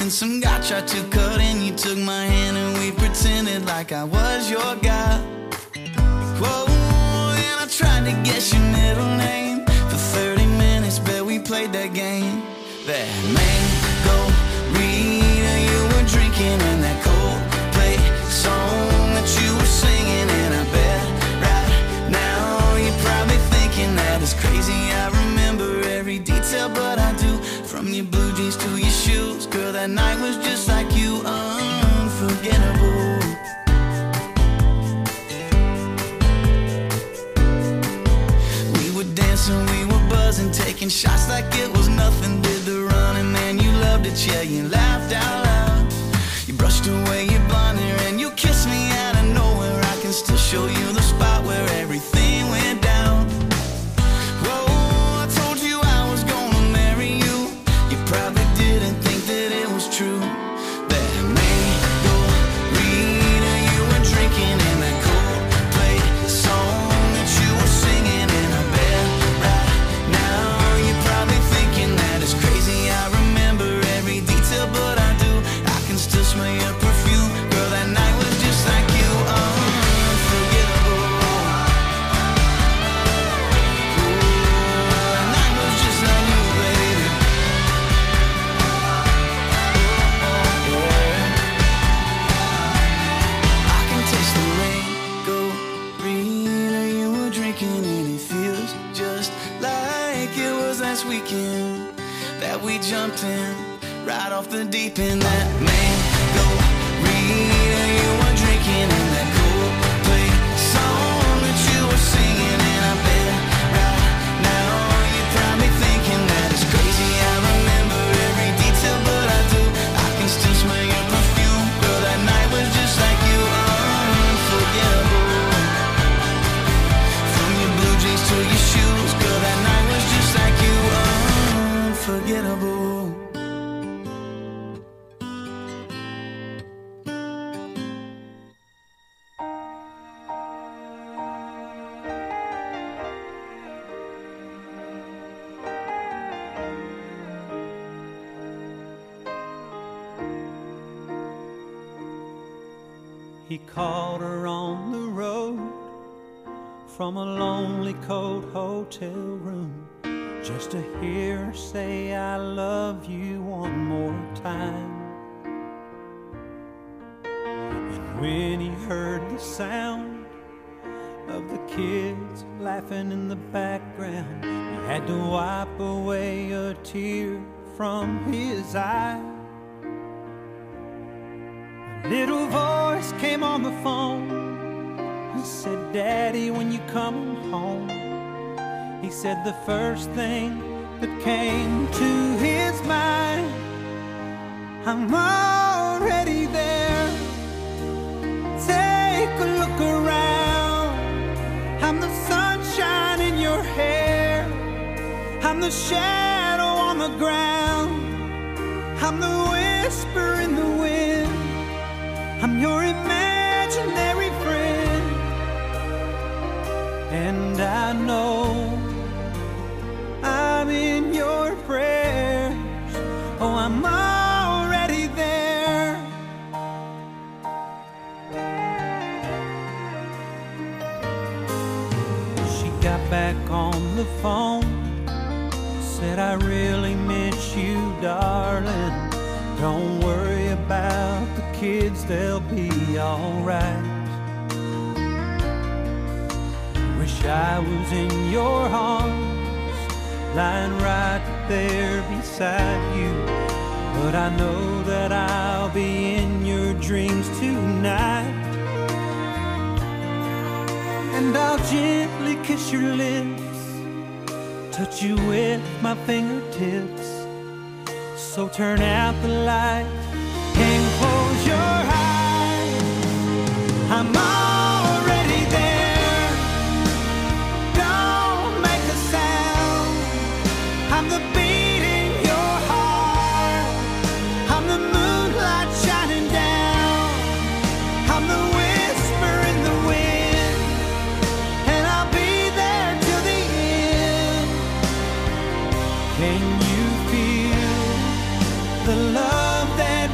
and some guy tried to cut in. You took my hand and we pretended like I was your guy. Whoa, and I tried to guess your middle name. For 30 minutes, bet we played that game. That mango Rita you were drinking and that Coldplay song that you were singing. And I bet right now you're probably thinking that it's crazy. I remember every detail, but I do. From your blue jeans to your shoes, girl, that night was just like you, unforgettable. We were dancing, we were buzzing, taking shots like it was nothing. Did the running, man, you loved it, yeah, you laughed out loud. You brushed away your blonde hair and you kissed me out of nowhere. I can still show you the spot where everything went down. Whoa, I told you I was gonna marry you. You probably didn't think that it was true. That mango Rita you were drinking and that Coldplay song that you were singing. And I bet right now you're probably thinking that it's crazy. I remember every detail, but I do. I can still smell your perfume. Girl, that night was just like you, unforgettable. Ooh, that night was just like you, baby. I can taste the mango Rita you were drinking, and it feels just like it was last weekend that we jumped in right off the deep end. That mango Rita you were drinking and that Coldplay song that you were singing. And I bet right now you're probably thinking that it's crazy. I remember every detail, but I do. I can still smell your perfume. Girl, that night was just like you, unforgettable. From your blue jeans to your shoes, girl, that night was just like you, unforgettable. He called her on the road from a lonely, cold hotel room just to hear her say, I love you one more time. And when he heard the sound of the kids laughing in the background, he had to wipe away a tear from his eye. A little voice came on the phone and said, Daddy, when you come home. He said the first thing that came to his mind, I'm already there. Take a look around. I'm the sunshine in your hair. I'm the shadow on the ground. I'm the whisper in the wind. I'm your imaginary friend. And I know I'm in your prayers. Oh, I'm already there. She got back on the phone, said, I really miss you, darling. Don't worry about the kids, they'll be alright. Wish I was in your arms, lying right there beside you. But I know that I'll be in your dreams tonight. And I'll gently kiss your lips, touch you with my fingertips. So turn out the light and close your eyes. I'm already there. Don't make a sound. I'm the beat in your heart. I'm the moonlight shining down. I'm the whisper in the wind. And I'll be there till the end. Can you feel the love that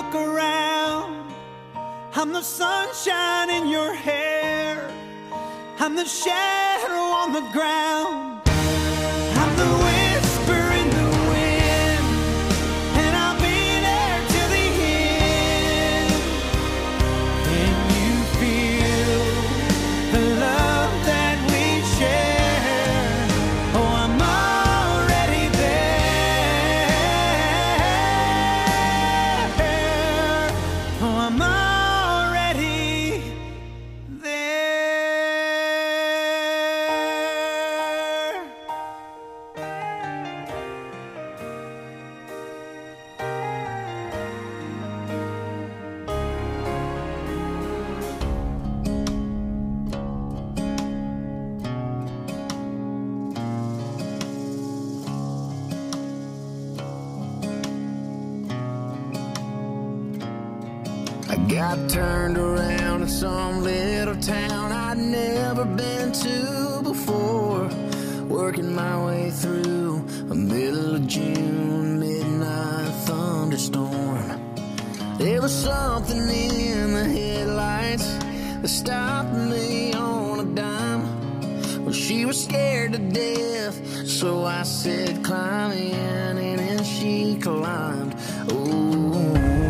look around, I'm the sunshine in your hair, I'm the shadow on the ground, I'm the whisper in the wind, and I'll be there till the end. Can you feel the love that we share? Oh, I'm already there. Oh, I'm already there. I got turned around in some little town I'd never been to before, working my way through a middle of June midnight thunderstorm. There was something in the headlights that stopped me on a dime. Well, she was scared to death, so I said, climb in, and then she climbed. Oh,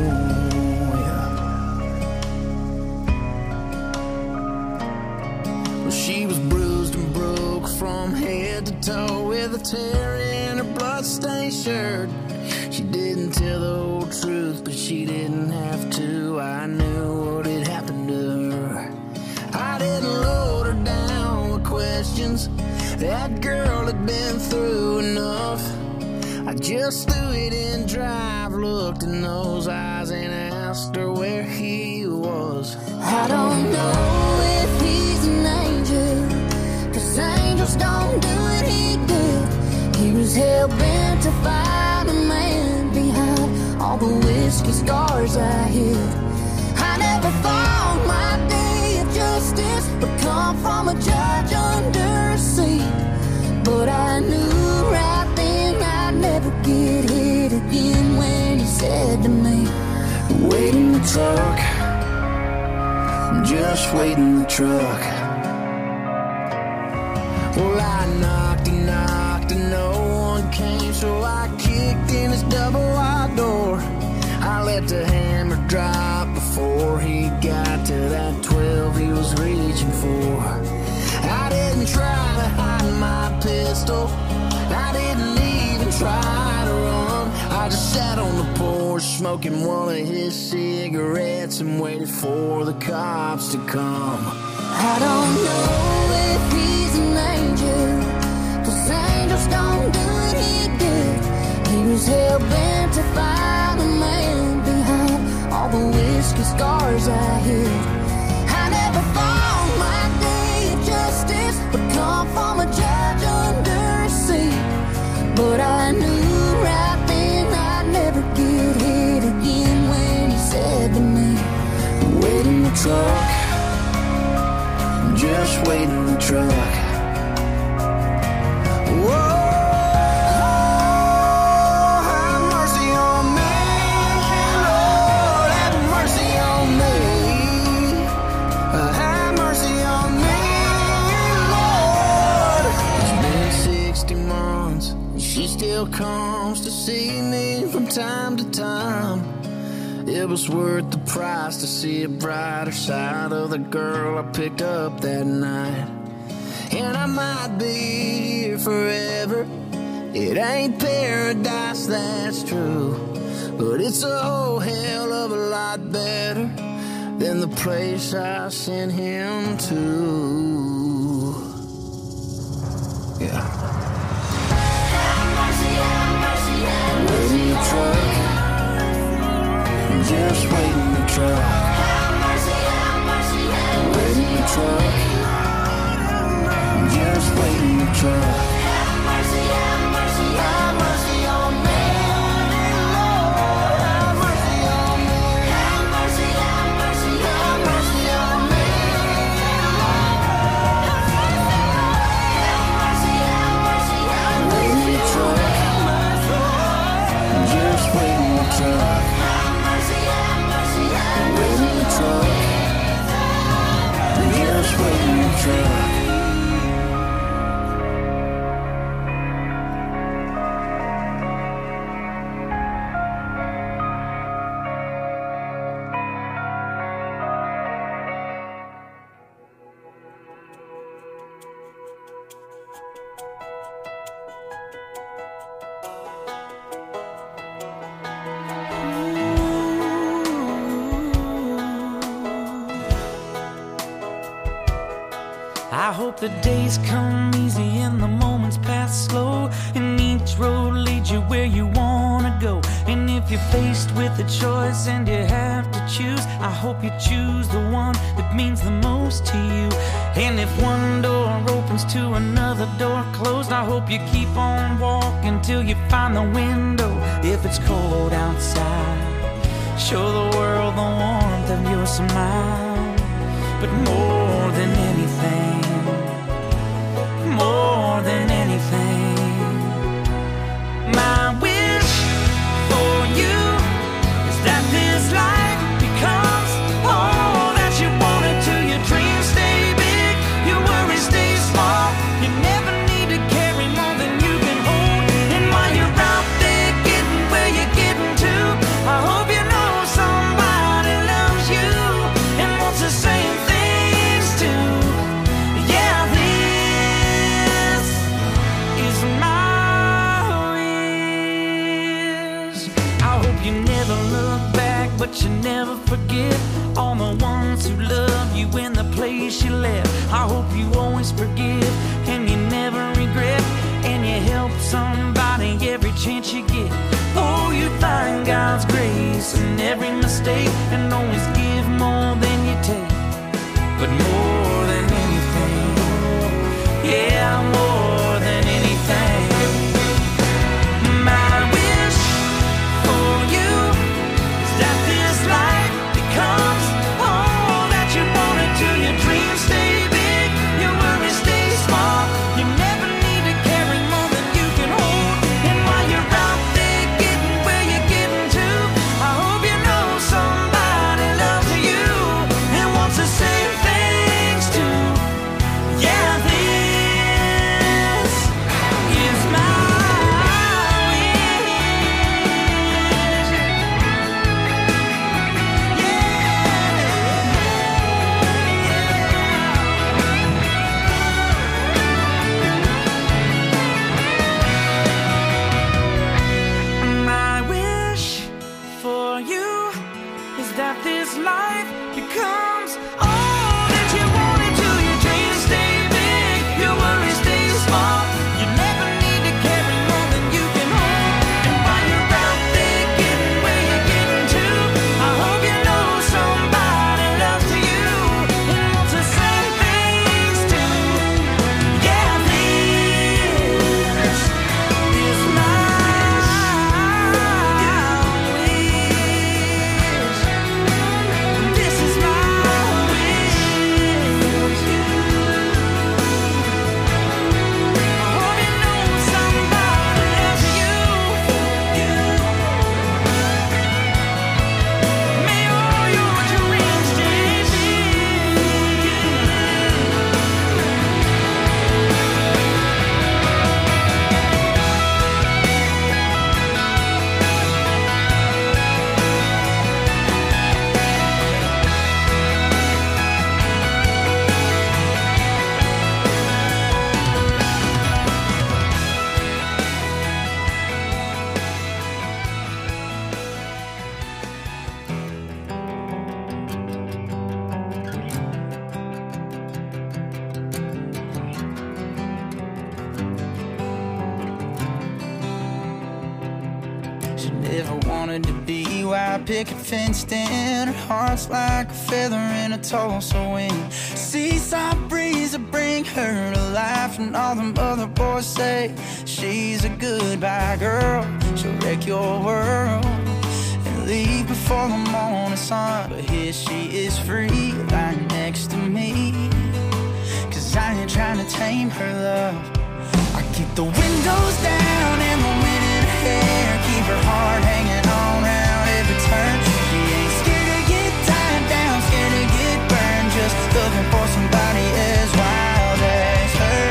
she was bruised and broke from head to toe, with a tear in her bloodstained shirt. She didn't tell the whole truth, but she didn't have to. I knew what had happened to her. I didn't load her down with questions. That girl had been through enough. I just threw it in drive, looked in those eyes, and asked her where he was. I don't know if he's an angel, 'cause angels don't do what he did. He was hell-bent to find a man behind all the whiskey scars I hid. I never thought my day of justice would come from a judge under a seat, but I knew right then I'd never get hit again when he said to me, wait in the truck, just wait in the truck. Well, I knocked and no one came, so I kicked in his double-wide door. I let the hammer drop before he got to that 12 he was reaching for. I didn't try to hide my pistol, I didn't even try to run. I just sat on the porch smoking one of his cigarettes and waited for the cops to come. I don't know if he's an angel, 'cause angels don't do what he did. He was hell-bent to find a man behind all the whiskey scars I hid. I never thought my day of justice would come from a judge under a seat, but I knew right then I'd never get hit again when he said to me, wait in the truck, just wait in the truck. Whoa, have mercy on me, Lord, have mercy on me. Have mercy on me, Lord. It's been 60 months, and she still comes to see me from time to time. It was worth the price to see a brighter side of the girl I picked up that night. And I might be here forever, it ain't paradise, that's true, but it's a whole hell of a lot better than the place I sent him to. Yeah. have mercy, have mercy, have Wait in the truck, just wait in the truck. mercy, have mercy, have Wait in the truck, just wait in the truck. mercy, have mercy, Have mercy on me, Lord, have mercy on me. have mercy, have mercy, Have mercy on me, have mercy, have mercy, have wait in the truck, just wait in the truck. mercy, have I hope the days come easy and the moments pass slow, and each road leads you where you wanna go. And if you're faced with a choice and you have to choose, I hope you choose the one that means the most to you. And if one door opens to another door closed, I hope you keep on walking till you find the window. If it's cold outside, show the world the warmth of your smile. But more than anything, more than anything, my wish for you is that this life becomes all that you wanted to. Your dreams stay big, your worries stay small. You never need to carry more than you can hold. And while you're out there getting where you're getting to, I hope you know somebody loves you and wants the same things too. Yeah, this is my wish. I hope you never look back, but you never forget all the ones who love you in the place you left. I hope you always forgive and you never regret, and you help somebody every chance you get. Oh, you find God's grace in every mistake, and always give more than you take. But more than anything, yeah, more than anything, my wish for you is that this life becomes all that you wanted to. Your dreams stay big, your worries stay small. You never need to carry more than you can hold. And while you're out there getting where you're getting to, I hope you know somebody loves you and wants the same things too. Yeah, this is my wish. My wish for you is that this life becomes all that you wanted to. Your dreams stay big, your worries stay small. You never need to carry more than you can hold. And while you're out there getting where you're getting to, I hope you know somebody loves you and wants the same things too. Yeah, this is my wish. This is my wish. I hope you know somebody loves you. May all your dreams stay big. She never wanted to be white picket fenced in. Her heart's like a feather in a Tulsa wind. Seaside breeze will bring her to life, and all them other boys say she's a goodbye girl. She'll wreck your world and leave before the morning sun. But here she is free, lying next to me. 'Cause I ain't trying to tame her love. I keep the windows down and the wind in her hair, keep her heart hanging on round every turn. She ain't scared to get tied down, scared to get burned, just looking for somebody as wild as her.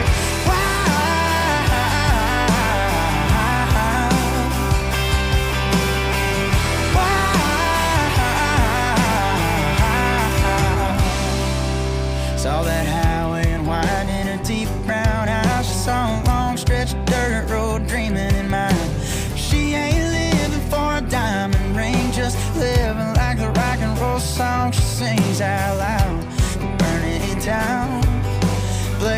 Saw that highway and wide in her deep brown eyes. She saw a long stretch of dirt road dreaming in mind. She ain't living for a diamond ring, just living like the rock and roll song she sings out loud. Burning it down,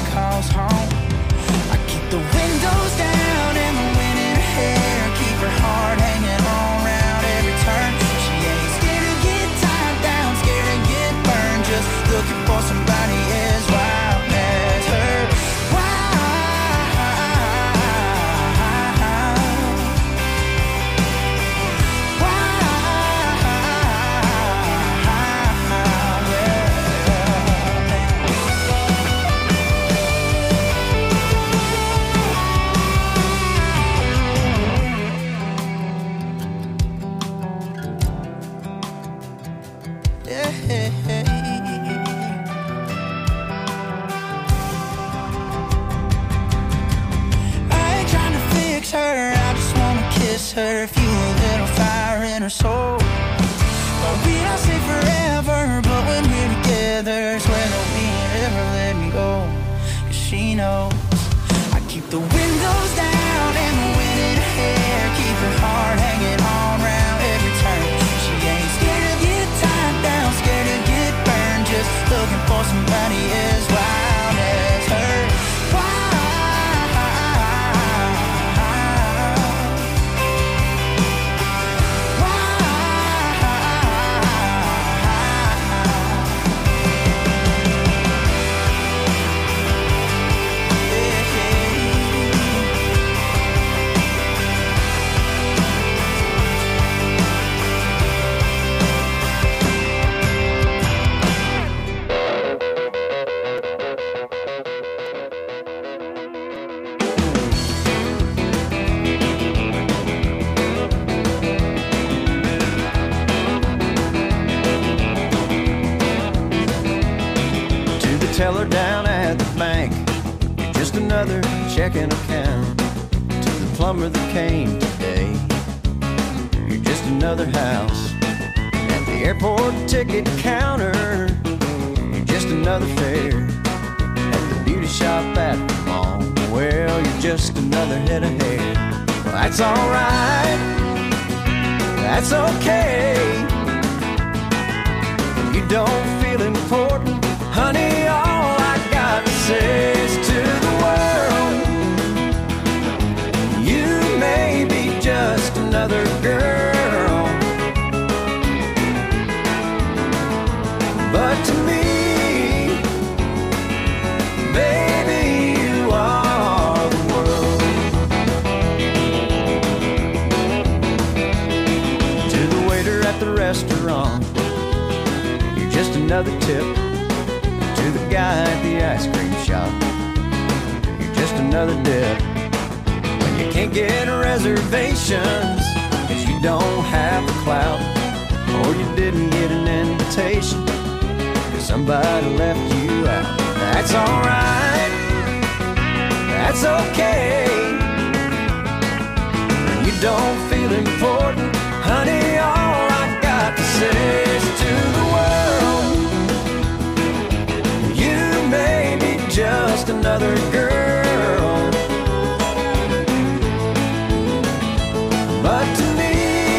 calls home. I keep the windows down and the wind in her hair, keep her heart hanging on round every turn. She ain't scared to get tied down, scared to get burned, just looking for somebody as wild as her. Her, fuel a little fire in her soul. But we don't say forever, but when we're together, swear that we ain't ever let me go. 'Cause she knows I keep the windows down and the wind in her hair, keep her heart hanging on round every turn. She ain't scared to get tied down, scared to get burned, just looking for somebody as wild as her. Teller down at the bank, you're just another checking account. To the plumber that came today, you're just another house. At the airport ticket counter, you're just another fare. At the beauty shop at the mall, well, you're just another head of hair. Well, that's alright, that's okay. You don't feel important, honey, all I got to say is to the world, you may be just another girl, but to me, baby, you are the world. To the waiter at the restaurant, you're just another tip. To the guy at the ice cream shop, you're just another dip. When you can't get reservations 'cause you don't have the clout, or you didn't get an invitation 'cause somebody left you out. That's alright, that's okay. When you don't feel important, honey, all I got to say is to the world, maybe just another girl, but to me,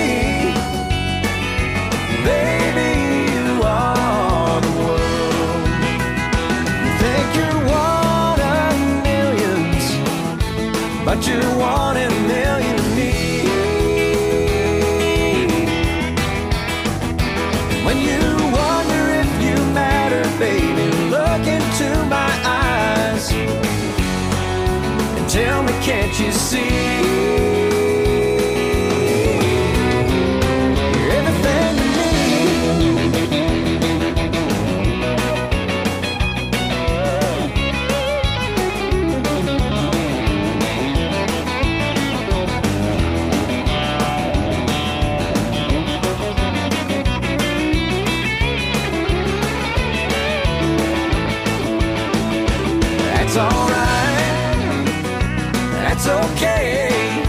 baby, you are the world. You think you're one of millions, but you're one in a million to me. When you wonder if you matter, baby, look into my eyes and tell me, can't you see? You're everything to me. That's alright, that's okay.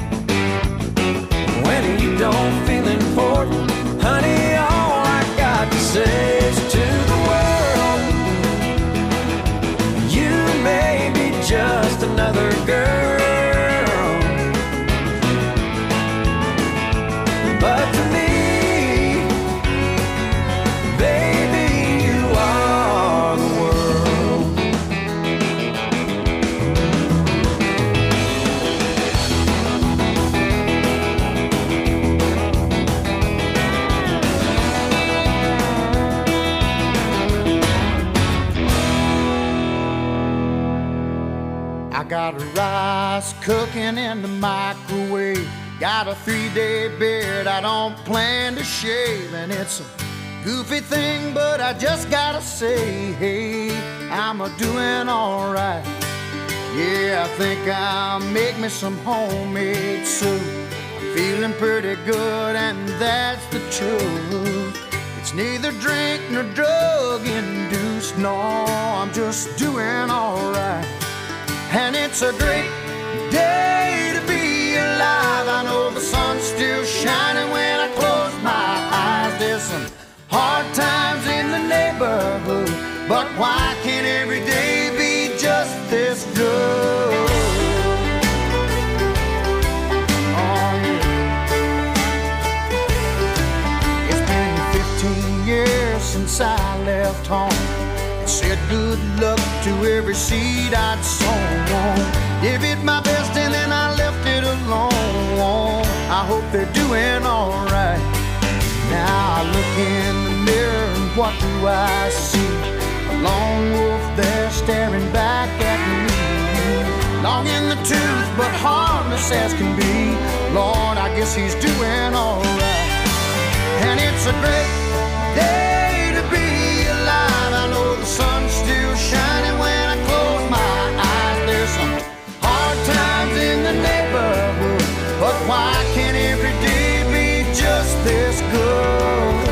When you don't feel important, honey, all I got to say is to the world, you may be just another girl, but to me, baby, you are the world. rice cooking in the microwave. Got a 3-day beard I don't plan to shave. And it's a goofy thing, but I just gotta say, hey, I'm a-doing alright. Yeah, I think I'll make me some homemade soup. I'm feeling pretty good, and that's the truth. It's neither drink nor drug induced, no, I'm just doing alright. And it's a great day to be alive. I know the sun's still shining when I close my eyes. There's some hard times in the neighborhood, but why can't every day be just this good? Oh, yeah. It's been 15 years since I left home. Said good luck to every seed I'd sown. Gave it my best and then I left it alone. I hope they're doing alright. Now I look in the mirror and what do I see? A lone wolf there staring back at me. Long in the tooth but harmless as can be. Lord, I guess he's doing alright. And it's a great day to be alive. I know the sun's still shining when I close my eyes. There's some hard times in the neighborhood, but why can't every day be just this good?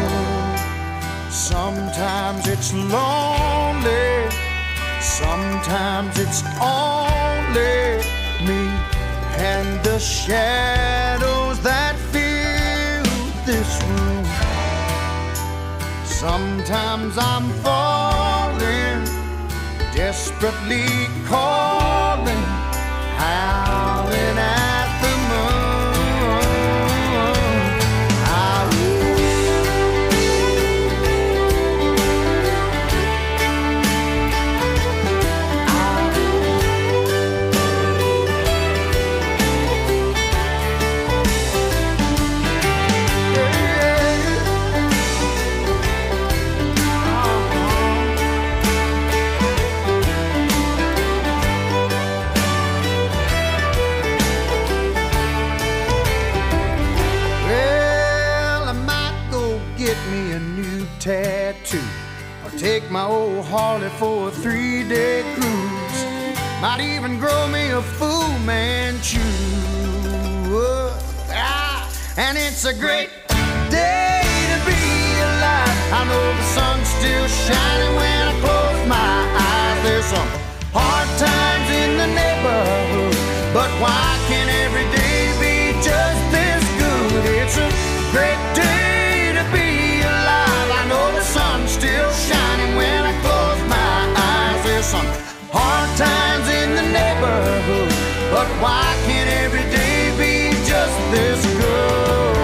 Sometimes it's lonely, sometimes it's only me and the shadows that fill this room. Sometimes I'm falling, desperately calling, howling at the moon. Tattoo, or take my old Harley for a 3-day cruise. Might even grow me a Fu Manchu. And it's a great day to be alive. I know the sun's still shining when I close my eyes. There's some hard times in the neighborhood, but why can't every day be just this good? It's a great day to be alive. I know the sun's still shining when I close my eyes. There's some hard times in the neighborhood, but why can't every day be just this good?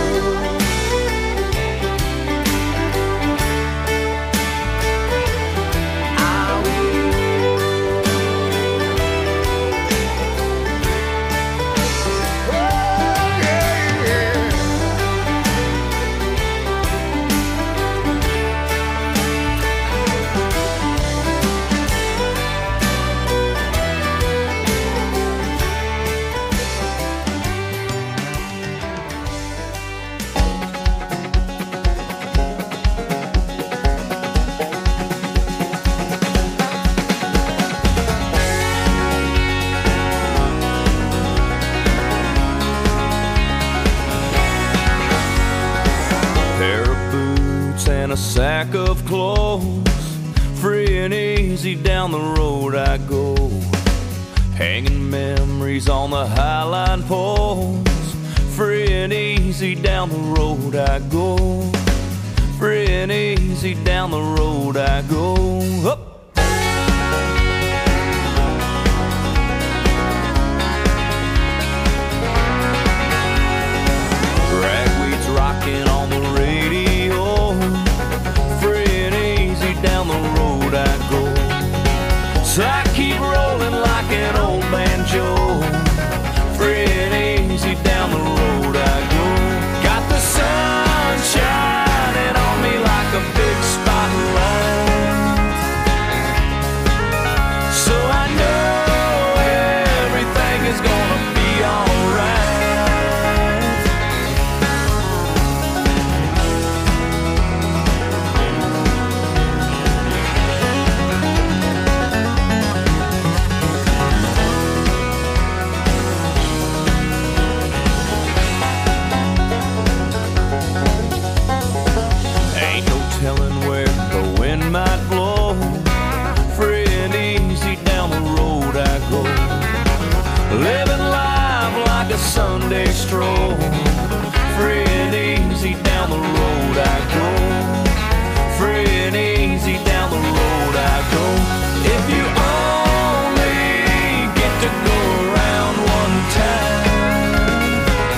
A sack of clothes, free and easy down the road I go, hanging memories on the highline poles. Free and easy down the road I go, free and easy down the road I go. Up. Ragweed's rocking on the radio, down the road I go. So I keep rolling like an old banjo, free and easy down the road I go. Got the sun shining on me like a big spotlight. living life like a Sunday stroll. Free and easy down the road I go. Free and easy down the road I go. If you only get to go around one time,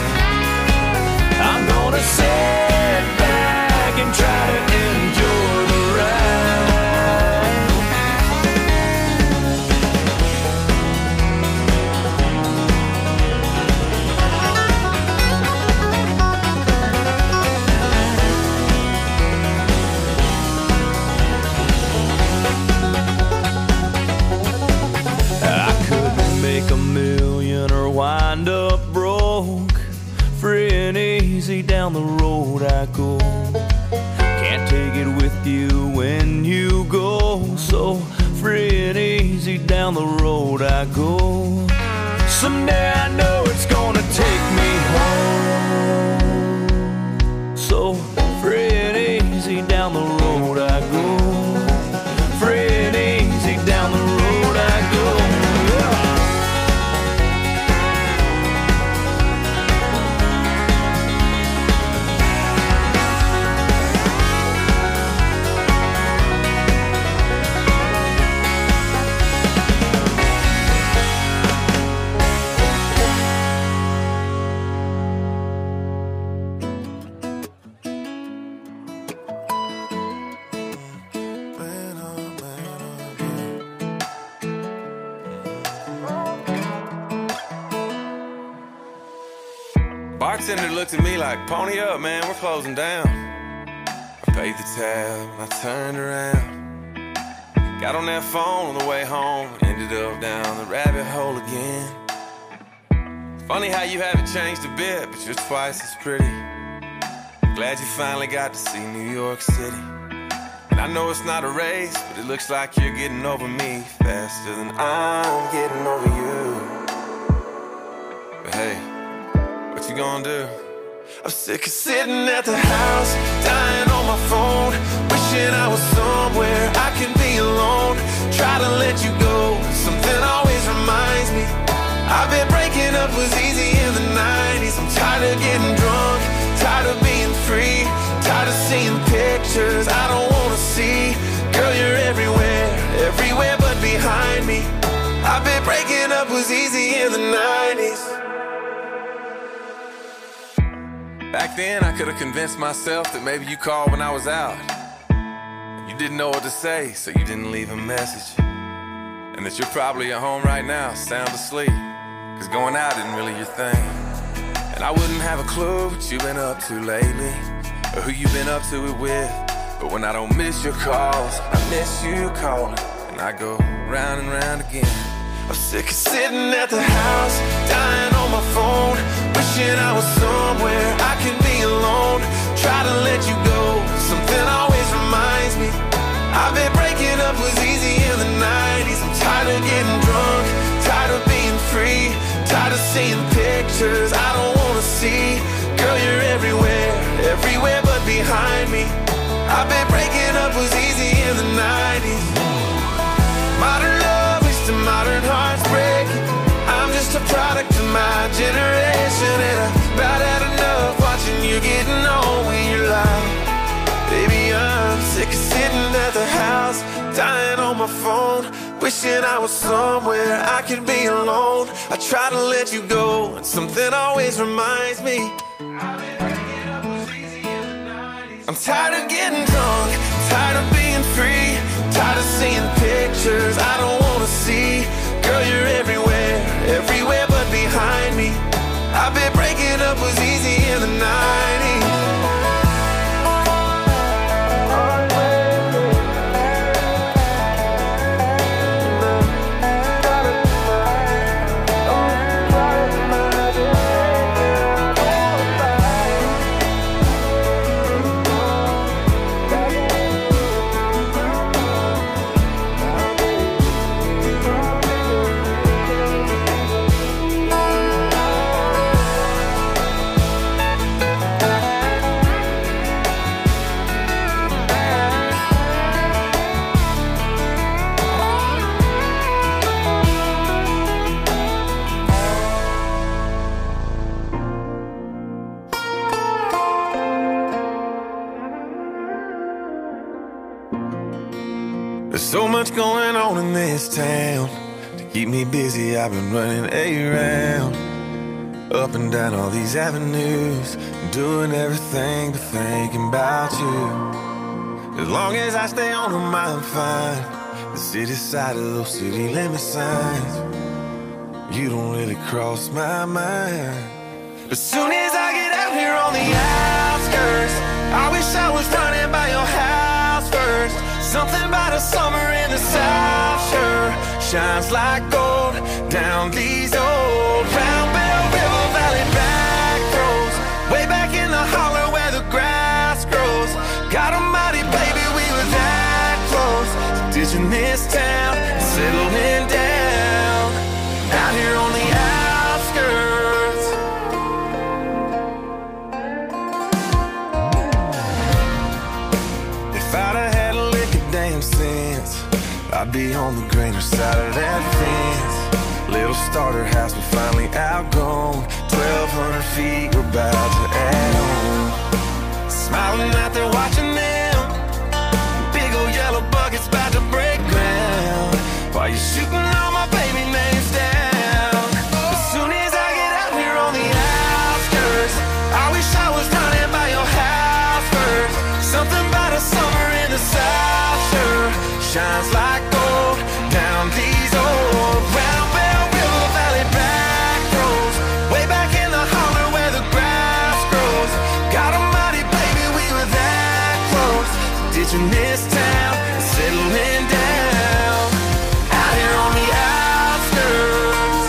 I'm gonna sit back and try to enjoy the ride. A million or wind up broke. Free and easy down the road I go. Can't take it with you when you go. So free and easy down the road I go. Someday I know it's gonna take me home. So free and easy down the road I go. Free and easy down the road I go. Bartender looked at me like, pony up, man, we're closing down. I paid the tab and I turned around. Got on that phone on the way home, ended up down the rabbit hole again. Funny how you haven't changed a bit, but you're twice as pretty. Glad you finally got to see New York City. And I know it's not a race, but it looks like you're getting over me faster than I'm getting over you. But hey, what you gonna do? I'm sick of sitting at the house, dying on my phone, wishing I was somewhere I can be alone. Try to let you go, something always reminds me. I've been breaking up was easy in the 90s. I'm tired of getting drunk, tired of being free, tired of seeing pictures I don't wanna see. Girl, you're everywhere, everywhere but behind me. I've been breaking up was easy in the 90s. Back then, I could have convinced myself that maybe you called when I was out. You didn't know what to say, so you didn't leave a message. And that you're probably at home right now, sound asleep, cause going out isn't really your thing. And I wouldn't have a clue what you've been up to lately, or who you've been up to it with. But when I don't miss your calls, I miss you calling, and I go round and round again. I'm sick of sitting at the house, dying on my phone, wishing I was somewhere I can be alone. Try to let you go, something always reminds me. I've been breaking up was easy in the 90s. I'm tired of getting drunk, tired of being free, tired of seeing pictures I don't wanna see. Girl, you're everywhere, everywhere but behind me. I've been breaking up was easy in the 90s. Modern love is to modern hearts breaking. I'm just a product of my generation, and I've about had enough watching you getting on when you're lying. Baby, I'm sick of sitting at the house, dying on my phone, wishing I was somewhere I could be alone. I try to let you go, and something always reminds me. I'm tired of getting drunk, tired of being free, tired of seeing pictures I don't wanna see. Girl, you're everywhere, everywhere but behind me. I've been breaking up was easy in the 90s. much going on in this town. To keep me busy, I've been running around, up and down all these avenues, doing everything but thinking about you. As long as I stay on them, I'm fine. The city side of those city limit signs, you don't really cross my mind. As soon as I get out here on the outskirts, I wish I was running by your house first. Something about a summer in the South sure shines like gold down these old Round Bell River Valley back roads, way back in the holler where the grass grows. God almighty, baby, we were that close to ditching this town and settling down out here on the outskirts. If I'd have had a lick of damn sense, I'd be on the greener side of that fence. Little starter house we finally outgrown, 1,200 feet we're about to add on. Smiling out there watching them, big old yellow buckets about to break ground, while you're shooting all my baby names down. As soon as I get out here on the outskirts, I wish I was running by your house first. Something about a summer in the South sure shines like gold down these old Round Bell River Valley back roads, way back in the holler where the grass grows. God almighty, baby, we were that close to ditching this town and settling down out here on the outskirts.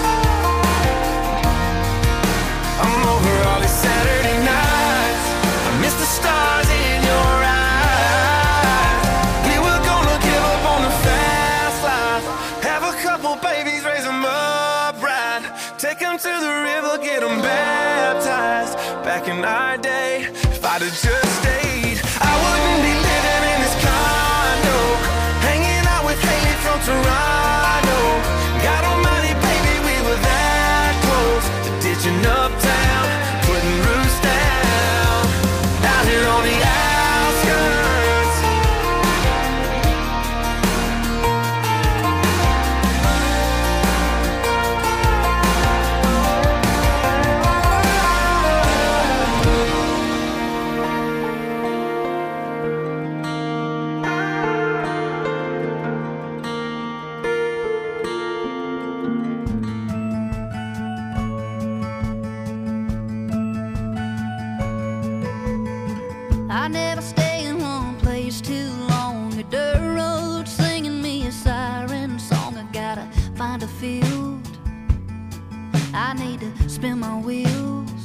I'm over all these Saturday nights, I miss the stars in your eyes. We were gonna give up on the fast life, have a couple babies, raise them up right, take them to the river, get them baptized. Back in our day, if I'd have just stayed, I wouldn't be living in this condo, hanging out with Haley from Toronto. God almighty, baby, we were that close to ditching uptown, putting roots down out here on the outskirts. I never stay in one place too long. A dirt road singing me a siren song. I gotta find a field, I need to spin my wheels.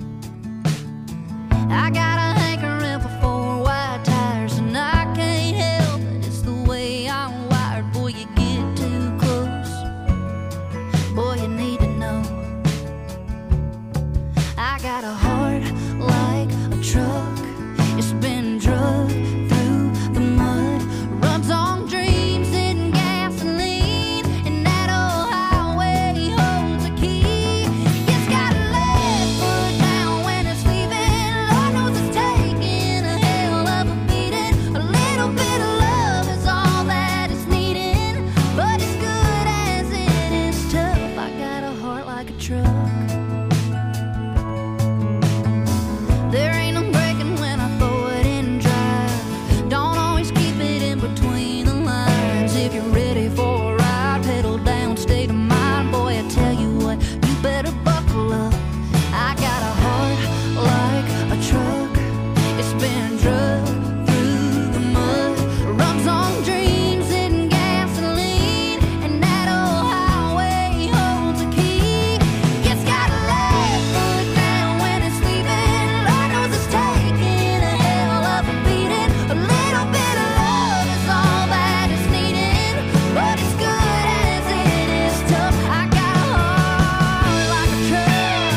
I got a hankering for 4 wide tires, and I can't help it, it's the way I'm wired. Boy, you get too close, boy, you need to know. I got a heart like a truck, it's been drugged through the mud, runs on dreams and gasoline, and that old highway holds a key. It's got a left foot down when it's leaving. Lord knows it's taking a hell of a beating. A little bit of love is all that it's needing, but as good as it is tough, I got a heart like a truck. There ain't no breaking when I throw it in drive. Don't always keep it in between the lines. If you're ready for a ride, pedal down, state of mind. Boy, I tell you what, you better buckle up. I got a heart like a truck, it's been drugged through the mud, runs on dreams and gasoline, and that old highway holds a key. It's got a left foot down when it's leaving. Lord knows it's taking a hell of a beating. A little bit of love is all that it's needing, but as good as it is tough, I got a heart like a truck.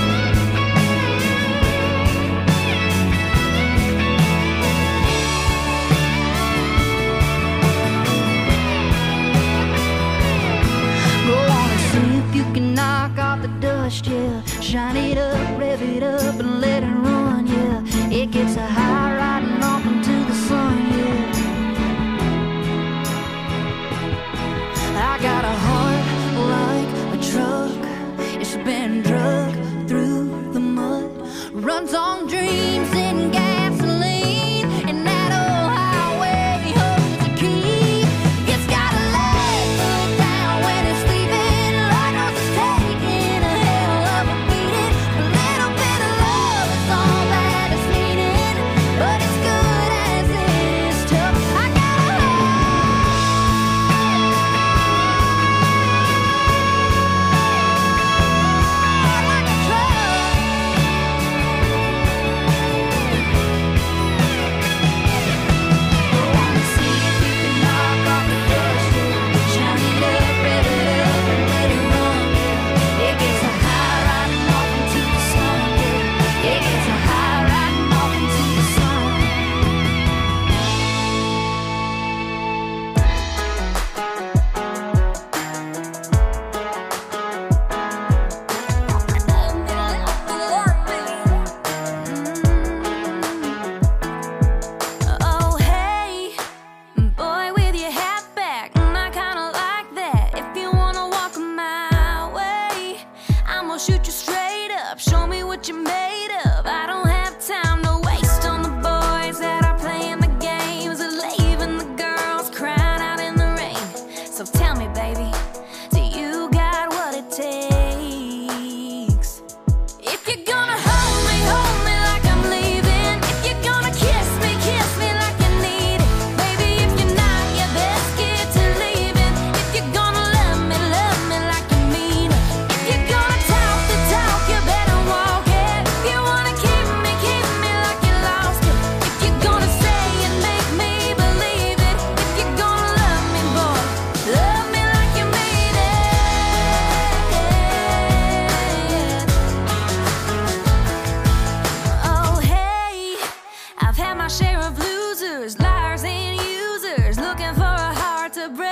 Go on and see if you can knock off the dust, yeah. Shine it up, rev it up, and let it run, yeah. It gets a high riding off into the sun, yeah. got a heart like a truck. It's been drug through the mud. Runs on dreams and gasoline. And that old highway holds the key. It's got a leg foot down when it's leaving. Lord knows it's taking a hell of a beating. A little bit of love is all that it's needing. But it's good as it is tough. I got a heart like a truck. Wanna see if you can knock off the dust. Shine it up, rev it up, and let it run. It gets a high riding off into the sun. It gets a high riding off into the sun. Oh hey, boy with your hat back, I kinda like that. If you wanna walk my way, I'm gonna shoot you straight up. Show me what you're made of. I don't have time to waste on the boys that are playing the games and leaving the girls crying out in the rain. So tell me, baby, do you got what it takes? If you're gonna hold me like I'm leaving. If you're gonna kiss me like you need it. Baby, if you're not, you best get to leaving. If you're gonna love me like you mean it. If you're gonna talk the talk, you better walk it. If you wanna keep me like you lost it. If you're gonna say and make me believe it. If you're gonna love me, boy, love me like you mean it. Oh hey, I've had my share of losers, liars and users, looking for a heart to break.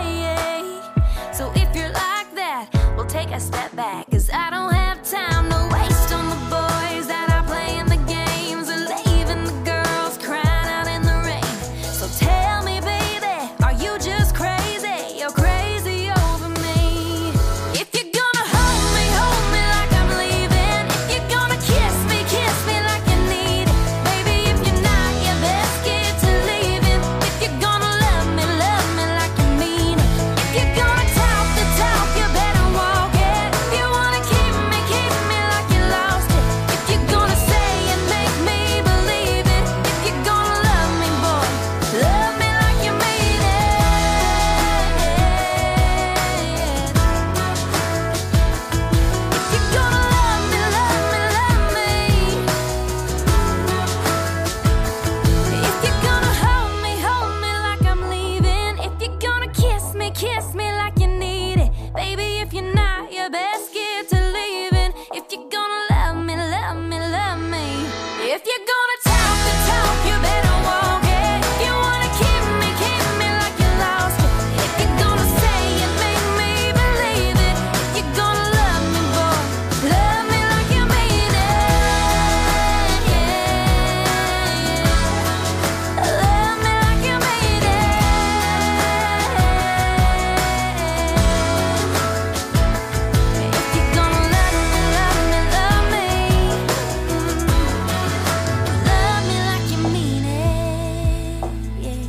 So if you're like that, we'll take a step back, 'cause I don't have time to waste on the boys that are playing the games and leaving the girls crying out in the rain. So tell me, baby, are you just crazy? You're crazy over me. If you're gonna hold me like I'm leaving. If you're gonna kiss me like you need it. Baby, if you're not, you best get to leaving. If you're gonna love me like you mean it. If you're gonna talk the talk, you better walk it. If you wanna keep me like you lost it. If you're gonna say and make me believe it. If you're gonna love me, boy, love me like you mean it. If you're gonna love me. If you're gonna hold me like I'm leaving. If you're gonna kiss me like you need it. Baby, if you're not, you best get to leaving. If you're gonna love me. If you're gonna talk the talk, you better walk it. If you wanna keep me like you lost it. If you're gonna say and make me believe it. If you're gonna love me, boy, love me like you mean it. Love me like you mean it. If you're gonna love me. Love me like you mean it. Yeah.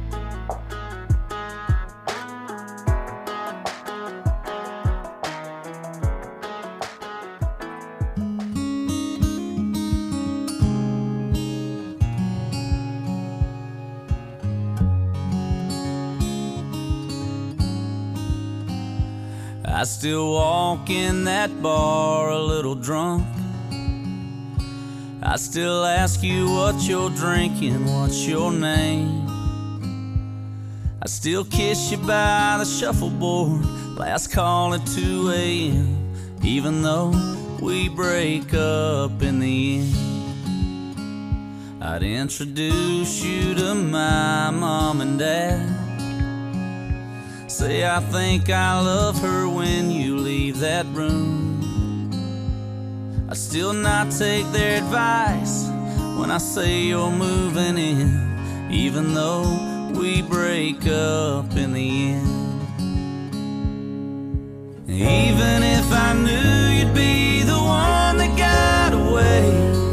I still walk in that bar a little drunk. I still ask you what you're drinking, what's your name. I still kiss you by the shuffleboard, last call at 2 a.m. Even though we break up in the end. I'd introduce you to my mom and dad. Say I think I love her when you leave that room. I still not take their advice when I say you're moving in, even though we break up in the end. Even if I knew you'd be the one that got away,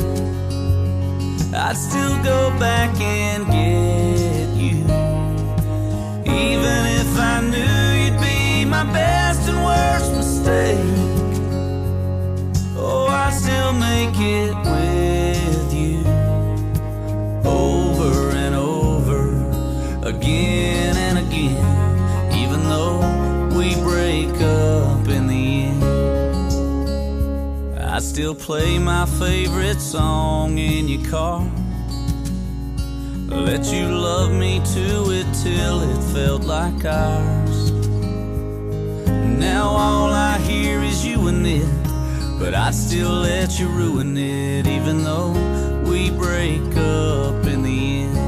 I'd still go back and get you. Even if I knew you'd be my best and worst mistake, oh, I'd still make it with you. Over and over, again and again, even though we break up in the end. I still play my favorite song in your car, let you love me to it till it felt like ours. Now all I hear is you and it, but I'd still let you ruin it, even though we break up in the end.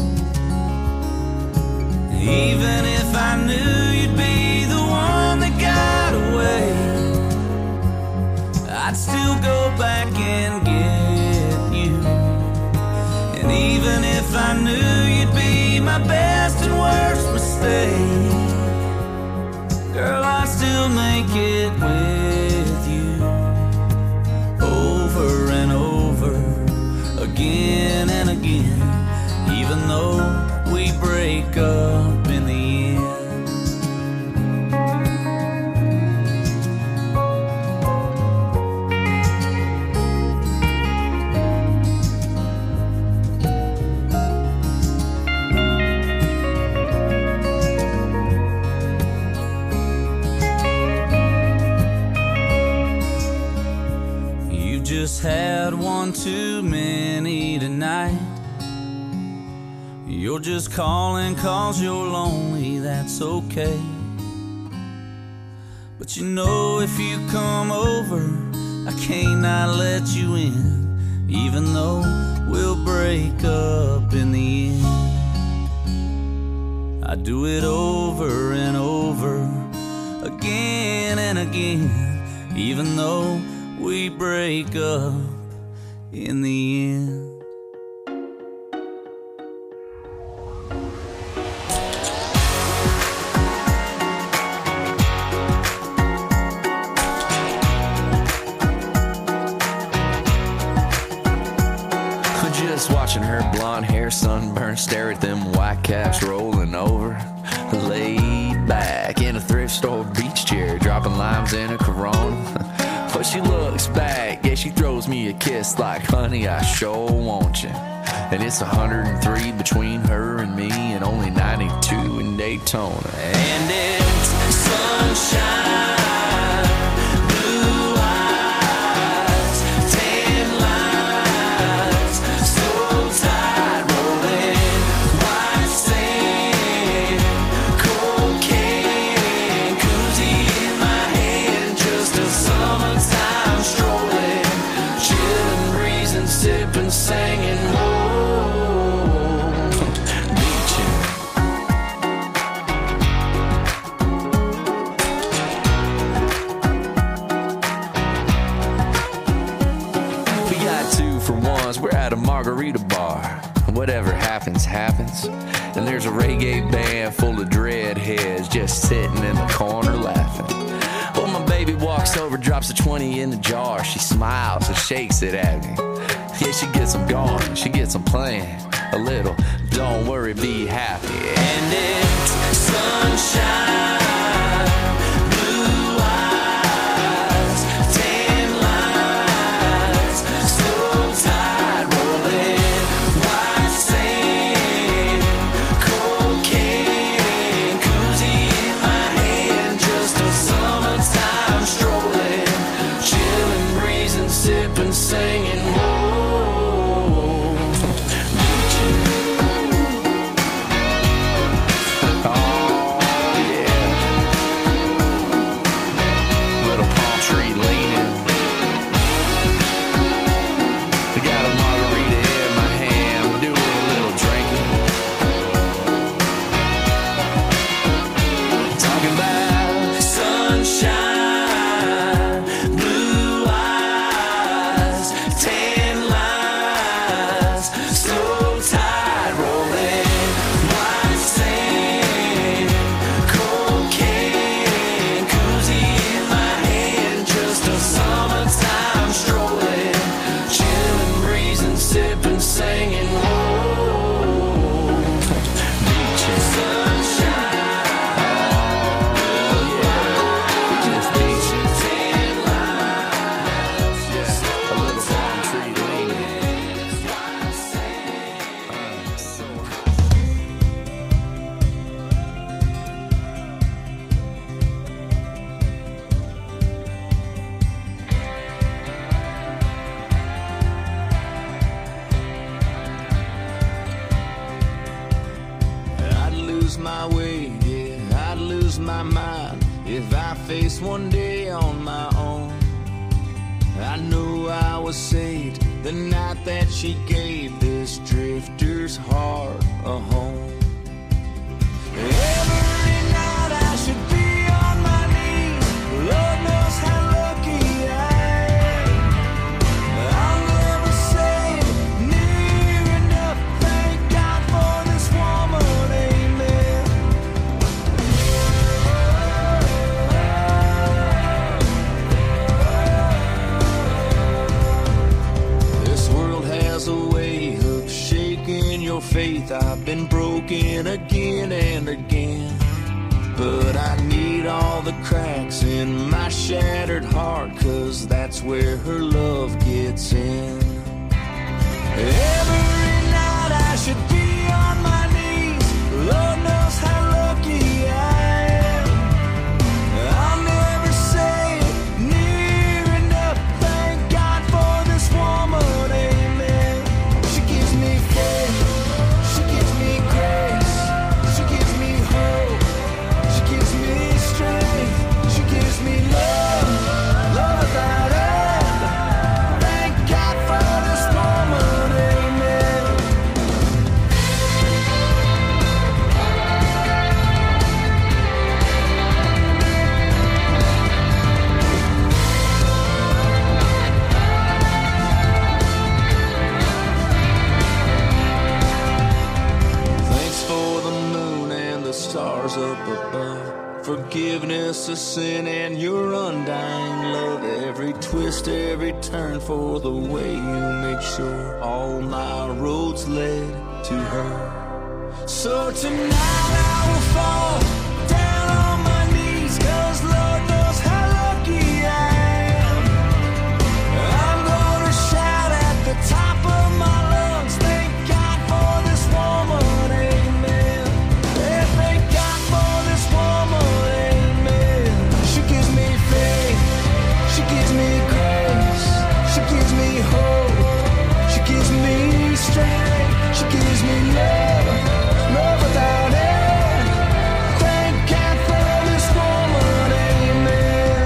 Even if I knew you'd be the one that got away, I'd still go back and get you. And even if I knew you'd be my best and worst mistake, girl, I'd still make it with you. Over and over, again and again, even though we break up in the end. Just had one too many tonight. You're just calling 'cause you're lonely, that's okay. But you know if you come over, I can't not let you in, even though we'll break up in the end. I do it over and over, again and again, even though we break up in the end. Just watching her blonde hair sunburn, stare at them white caps rolling over, laid back in a thrift store beach chair, dropping limes in a Corona. But she looks back, yeah, she throws me a kiss like, honey, I sure want you. And it's 103 between her and me, and only 92 in Daytona. And it's sunshine, blue eyes, tan lines, so tight rolling, white sand, cocaine, koozie in my hand, just a summertime strolling, chilling, breezing, sipping, singing, beaching. We got 2 for 1s, we're at a margarita bar. Whatever happens, happens. And there's a reggae band full of dreadheads just sitting in the corner laughing. Well, my baby walks over, drops a 20 in the jar. She smiles and shakes it at me. Yeah, she gets them going, she gets them playing a little. Don't worry, be happy. And it's sunshine, blue eyes, tan lines, so tight rolling, white sand, cocaine, koozie in my hand, just a summertime strolling, chilling, breezing, sipping, singing, beaching. Oh yeah, my mind if I face one day on my own. I knew I was saved the night that she gave this drifter's heart a home. Every night I should be on my knees. Lord knows how lucky I am. I'll never say near enough. Thank God for this woman, amen. This world has a way of shaking your faith. I've been broken again and again, but I need all the cracks in my shattered heart, 'cause that's where her love gets in. Every night I should be on my knees. Lord knows how lucky I am. I'll never say near enough. Thank God for this woman, amen. She gives me faith, she gives me grace, she gives me hope, she gives me strength, she gives me love, love without end. Thank God for this woman, amen. Thanks for the moon and the stars up above, forgiveness of sin and your undying love. Every twist, every turn, for the way you make sure all my roads led to her. So tonight I will fall down on my knees, 'cause Lord knows how lucky I am. I'm gonna shout at the top of my lungs, thank God for this woman, amen. Yeah, thank God for this woman, amen. She gives me faith, she gives me grace, she gives me hope, she gives me strength, she gives me love, love without end. Thank God for this woman, amen.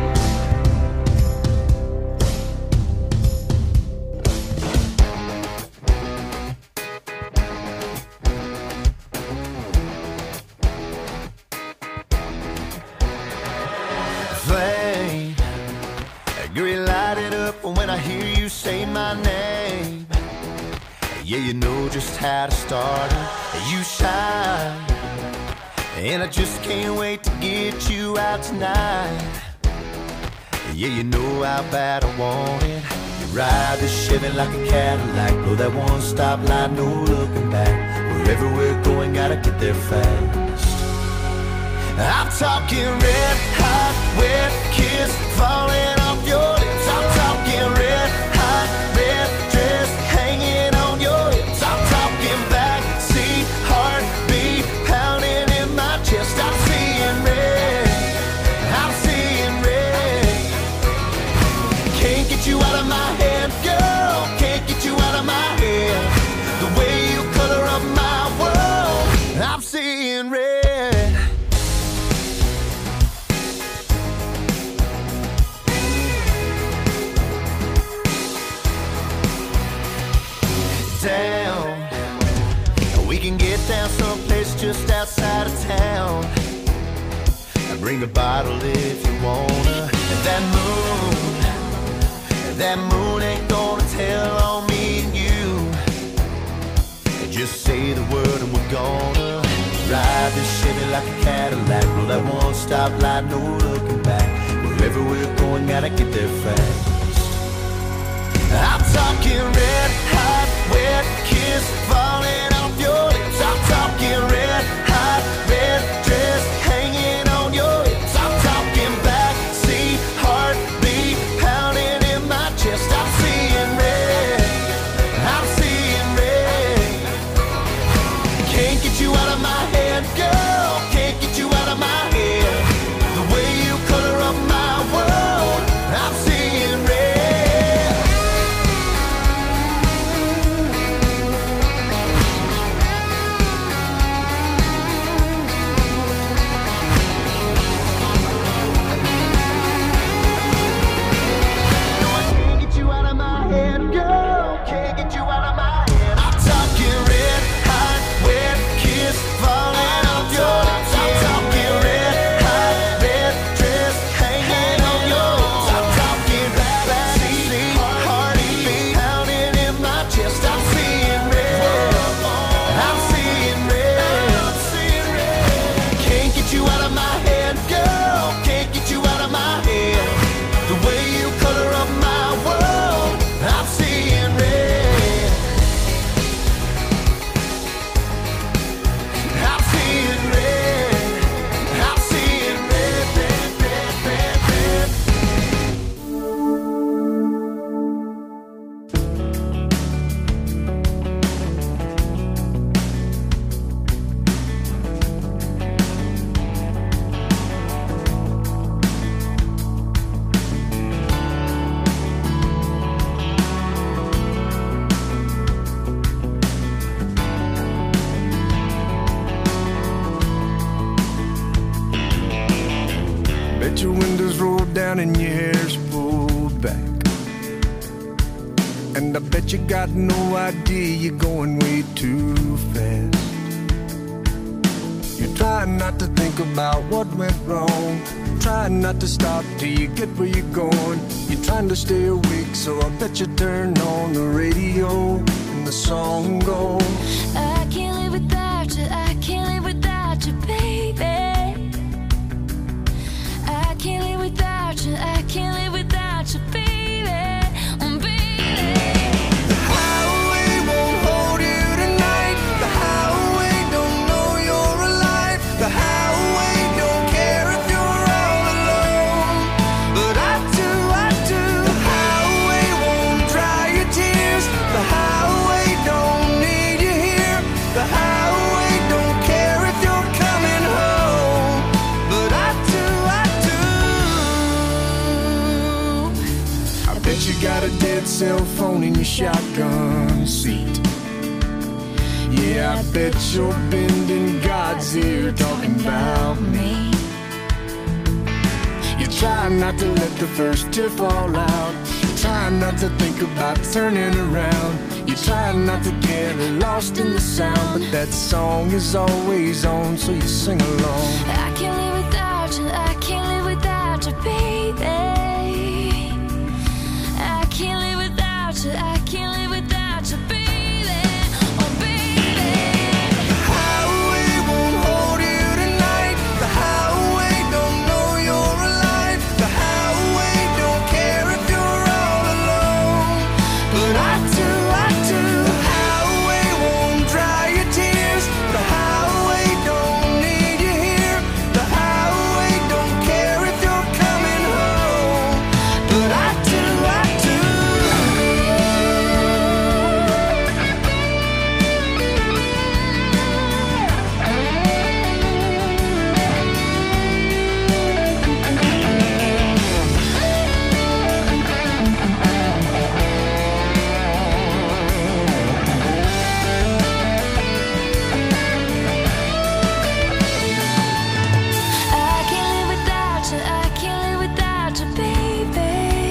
Flame, green lighted up when I hear you say my name. Yeah, you know just how to start it. You shine, and I just can't wait to get you out tonight. Yeah, you know how bad I want it. You ride the Chevy like a Cadillac, blow that one stop light, no looking back. Wherever we're going, gotta get there fast. I'm talking red hot, wet kiss falling off your lips. I'm talking red hot, red dress hanging on your hips. I'm talking backseat heartbeat pounding in my chest. I'm seeing red, I'm seeing red. Can't get you out of my head, girl. Can't get you out of my head. The way you color up my world, I'm seeing red. Down, we can get down someplace just outside of town. Bring a bottle if you wanna. And that moon ain't gonna tell on me and you. Just say the word and we're gonna ride this Chevy like a Cadillac, blow that one stop light, no looking back. Wherever we're going, gotta get there fast. I'm talking red hot, wet kiss falling off your lips. I'm talking red hot, red dress hanging on your hips. I'm talking backseat heartbeat pounding in my chest. I'm seeing red, I'm seeing red. Can't get you out of my head, girl. Can't get you out of my head. The way you color up my world, I'm seeing red. down and your hair's pulled back. And I bet you got no idea you're going way too fast. You're trying not to think about what went wrong, trying not to stop till you get where you're going. You're trying to stay awake, so I bet you turn on the radio and the song goes, I can't live without you, I can't live without you, baby. I can't live without you, I can't live without you, baby. the highway won't hold you tonight. The highway don't know you're alive. The highway don't care if you're all alone. But I do. The highway won't dry your tears. The highway don't need you here. The highway don't care if you're coming home. But I do. I bet you got a dead cell phone in your shotgun seat. Yeah, I bet you're bending God's ear talking about me. You're trying not to let the first tear fall out. You're trying not to think about turning around. You're trying not to get lost in the sound. But that song is always on, so you sing along. I can't live without you, I can't live without you, baby. I can't live without you, I can't live without you, baby. Oh, baby. The highway won't hold you tonight. The highway don't know you're alive. The highway don't care if you're all alone. But I do. The highway won't dry your tears. The highway don't need you here. The highway don't care if you're coming home. But I do. I can't live without you, I can't live without you, baby.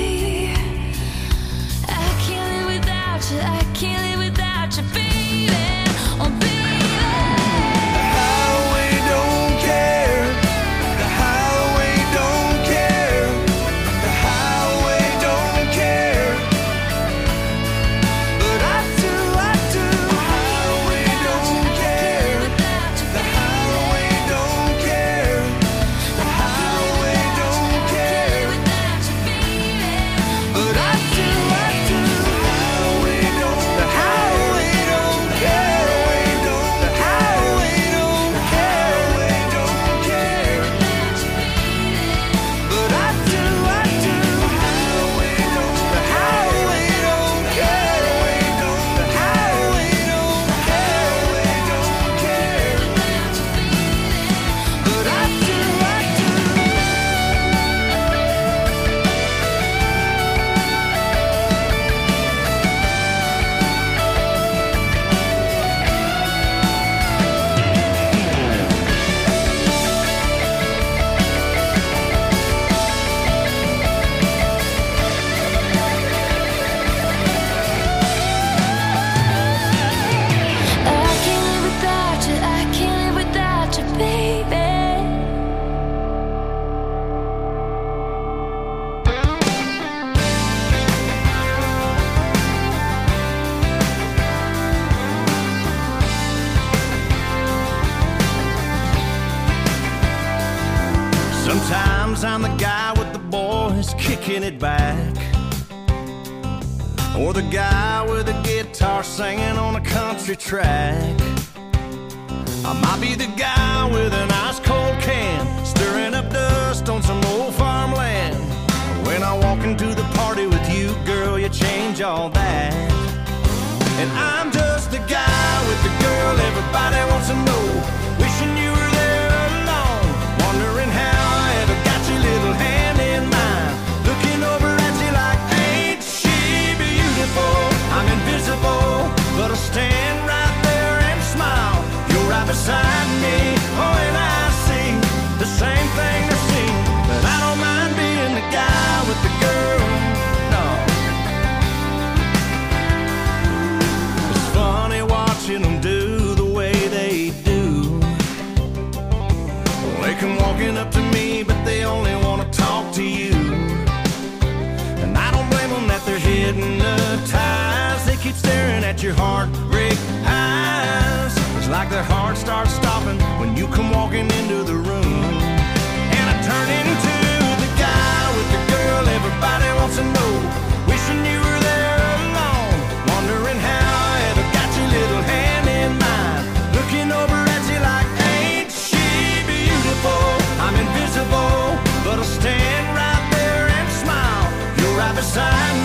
I can't live without you, I can't live without you, baby. Oh, baby. The highway don't care. The highway don't care. The highway don't care. But I do. The highway don't care. The highway don't care. The highway don't care. But I do. The highway don't. The highway don't care. The highway don't care. Don't care. But I do. The highway don't. The highway don't care. The highway don't care. Don't care. But I do. I can't live without you, I can't live without you, baby. Sometimes I'm the guy with the boys kicking it back, or the guy with a guitar singing on a country track. I might be the guy with an ice cold can, stirring up dust on some old farmland. When I walk into the party with you, girl, you change all that. And I'm just the guy with the girl everybody wants to know, wishing you were there alone, wondering how I ever got your little hand in mine, looking over at you like, ain't she beautiful? I'm invisible, but I stand right there and smile. You're right beside me, oh, and I see the same thing I see. But I don't mind being the guy hypnotized. They keep staring at your heartbreak eyes. It's like their heart starts stopping when you come walking into the room. And I turn into the guy with the girl everybody wants to know, wishing you were there alone, wondering how I ever got your little hand in mine, looking over at you like, ain't she beautiful? I'm invisible, but I'll stand right there and smile. You're right beside me.